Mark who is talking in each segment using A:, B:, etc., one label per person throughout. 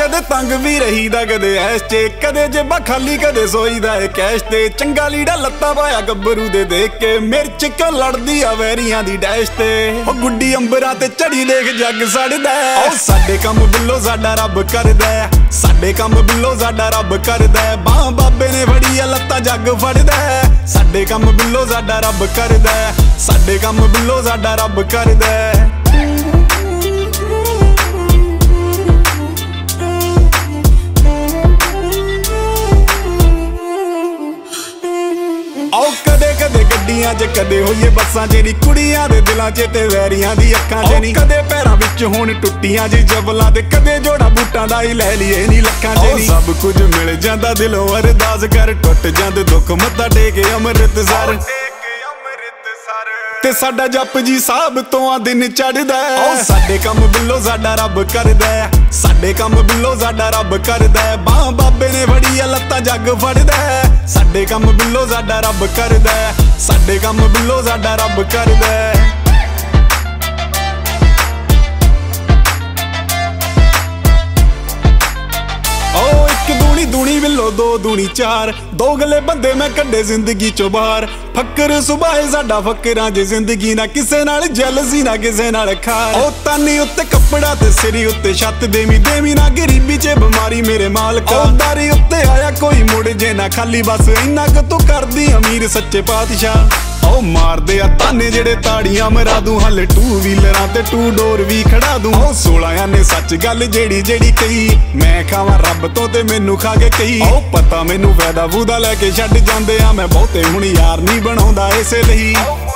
A: कदे तंग भी रहीदा कदे ऐश चे, कदे जेबा खाली कदे सोईदा है कैश ते। चंगा लीड़ा लत्ता पाया गब्बरू दे देख के, मिर्च क्यों लड़दी आ वैरियां दी डैश ते। ओ गुड्डी अंबरां ते चढ़ी देख जग सड़दा है। ओ साडे कम बिल्लो साडा रब करदा है, साडे कम बिल्लो साडा रब करदा है। बां बाबे ने फड़ी आ लत्ता जग फड़दा है, साडे कम बिल्लो साडा रब करदा है, साडे कम बिल्लो साडा रब करदा है। आओ कदे कदे गड्डियां च कदे होइए बसां च नी, कुड़ियां दे दिलां च ते वैरियां दी अक्खां च नी। कदे पैरां विच होण टुट्टियां जी जबलां ते, कदे जोड़ा बूटां दा ही लै लीए नी लक्खां च नी। सब कुछ मिल जांदा दिलों अरदास कर, टुट जांदे दुख मत्था टेके अमृतसर ते साडा जप जी साहब तो आ दिन चढ़दा है। ओ साडे कम बिल्लो साडा रब करदा है, साडे कम बिल्लो साडा रब करदा है। बां बाबे ने फड़ी आ लत्ता जग फड़दा है, साडे कम बिल्लो साडा रब करदा है, साडे कम बिल्लो साडा रब करदा है। दूनी दूनी बिल्लो दो दूनी चार, दो गले बंदे मैं कड्डे जिंदगी चो बाहर। फक्कर सुबह साडा फक्करां च जिंदगी ना किसे नाल जैलसी ना किसे नाल खार। ओ तानी उत्ते कपड़ा ते सिरी उत्ते छत देवी देवी ना गरीबी च बीमारी मेरे मालका। ओ दारी उत्ते आया कोई मुड़ जे ना खाली, बस इन्ना क तू करदी अमीर सच्चे पातशाह। ओ मारदे आ ताने जेड़े ताड़ियां मरा दूं, हाले टू व्हीलरां ते टू डोर भी खड़ा दूं। ओ 16 ने सच गल जेड़ी जेड़ी कही, मैं खावां रब तो ते मैनू खा के कही। ओ पता मैनू फैदा फूदा लैके छड्ड जांदे आ, मैं बहुते हुण यार नहीं बनाउंदा इसे लई।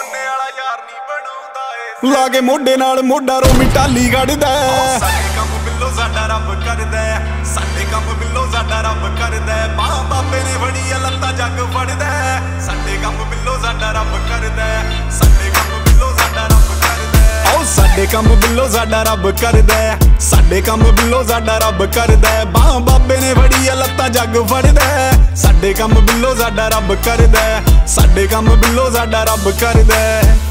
A: लागे मोढे नाल मोढा रो मिटाली कढदा है। साडे कम बिल्लो साडा रब करदा है, साडे कम बिल्लो साडा रब करदा है। बां बाबे ने फड़ी आ लत्ता जग फड़दा है, साडे कम बिल्लो साडा रब करदा है, साडे कम बिल्लो साडा रब करदा है। ओ साडे कम बिल्लो साडा रब करदा है, साडे कम बिल्लो साडा रब करदा है। बां बाबे ने फड़ी आ लत्ता जग फड़दा है, साडे कम बिल्लो साडा रब करदा है, साडे कम बिल्लो साडा रब करदा है।